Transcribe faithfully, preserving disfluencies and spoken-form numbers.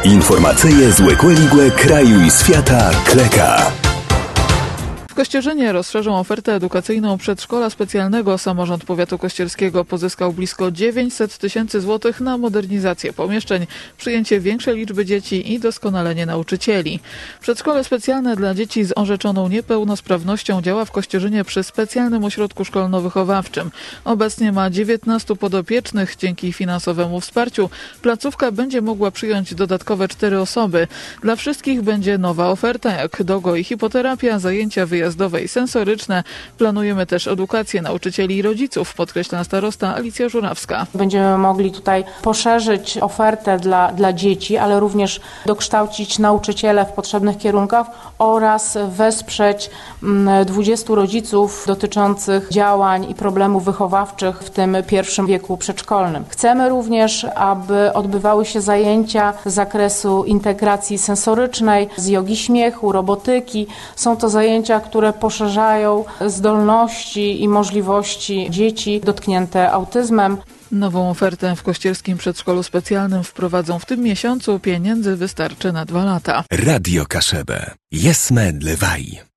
Informacyje z Łekłe kraju i świata Kleka. W Kościerzynie rozszerzą ofertę edukacyjną przedszkola specjalnego. Samorząd powiatu kościerskiego pozyskał blisko dziewięćset tysięcy złotych na modernizację pomieszczeń, przyjęcie większej liczby dzieci i doskonalenie nauczycieli. Przedszkole specjalne dla dzieci z orzeczoną niepełnosprawnością działa w Kościerzynie przy specjalnym ośrodku szkolno-wychowawczym. Obecnie ma dziewiętnastu podopiecznych. Dzięki finansowemu wsparciu placówka będzie mogła przyjąć dodatkowe cztery osoby. Dla wszystkich będzie nowa oferta, jak dogo i hipoterapia, zajęcia wyjazdowe jazdowe i sensoryczne. Planujemy też edukację nauczycieli i rodziców, podkreśla starosta Alicja Żurawska. Będziemy mogli tutaj poszerzyć ofertę dla, dla dzieci, ale również dokształcić nauczyciele w potrzebnych kierunkach oraz wesprzeć dwudziestu rodziców dotyczących działań i problemów wychowawczych w tym pierwszym wieku przedszkolnym. Chcemy również, aby odbywały się zajęcia z zakresu integracji sensorycznej, z jogi śmiechu, robotyki. Są to zajęcia, które poszerzają zdolności i możliwości dzieci dotknięte autyzmem. Nową ofertę w kościerskim przedszkolu specjalnym wprowadzą w tym miesiącu. Pieniędzy wystarczy na dwa lata. Radio Kaszebę. Jesme dlewaj.